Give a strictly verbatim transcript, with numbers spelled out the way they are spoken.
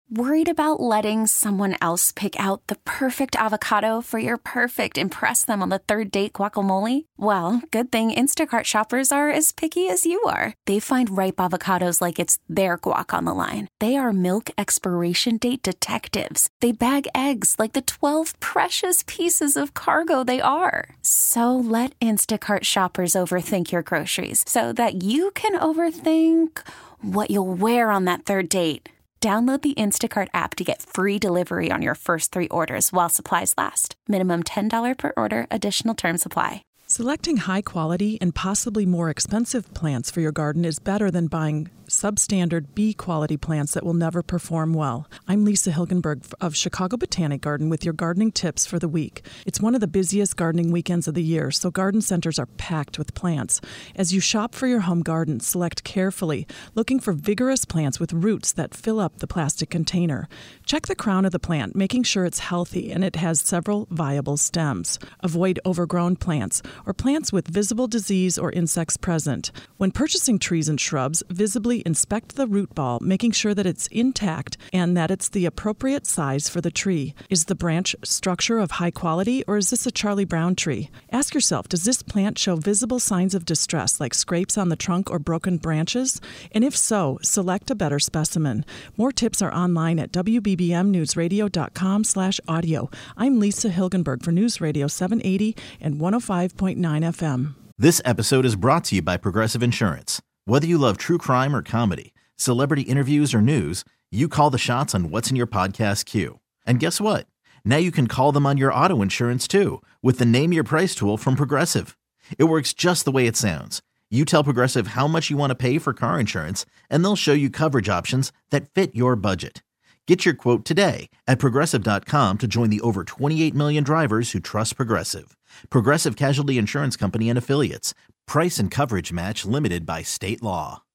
Worried about letting someone else pick out the perfect avocado for your perfect impress them on the third date guacamole? Well, good thing Instacart shoppers are as picky as you are. They find ripe avocados like it's their guac on the line. They are milk expiration date detectives. They bag eggs like the twelve precious pieces of cargo they are. So let Instacart shoppers overthink your groceries so that you can overthink what you'll wear on that third date. Download the Instacart app to get free delivery on your first three orders while supplies last. Minimum ten dollars per order. Additional terms apply. Selecting high quality and possibly more expensive plants for your garden is better than buying substandard B quality plants that will never perform well. I'm Lisa Hilgenberg of Chicago Botanic Garden with your gardening tips for the week. It's one of the busiest gardening weekends of the year, so garden centers are packed with plants. As you shop for your home garden, select carefully, looking for vigorous plants with roots that fill up the plastic container. Check the crown of the plant, making sure it's healthy and it has several viable stems. Avoid overgrown plants or plants with visible disease or insects present. When purchasing trees and shrubs, visibly inspect the root ball, making sure that it's intact and that it's the appropriate size for the tree. Is the branch structure of high quality, or is this a Charlie Brown tree? Ask yourself, does this plant show visible signs of distress, like scrapes on the trunk or broken branches? And if so, select a better specimen. More tips are online at w b b m news radio dot com slash audio. I'm Lisa Hilgenberg for News Radio seven eighty and one oh five point nine F M. This episode is brought to you by Progressive Insurance. Whether you love true crime or comedy, celebrity interviews or news, you call the shots on what's in your podcast queue. And guess what? Now you can call them on your auto insurance too with the Name Your Price tool from Progressive. It works just the way it sounds. You tell Progressive how much you want to pay for car insurance, and they'll show you coverage options that fit your budget. Get your quote today at progressive dot com to join the over twenty-eight million drivers who trust Progressive. Progressive Casualty Insurance Company and Affiliates. Price and coverage match limited by state law.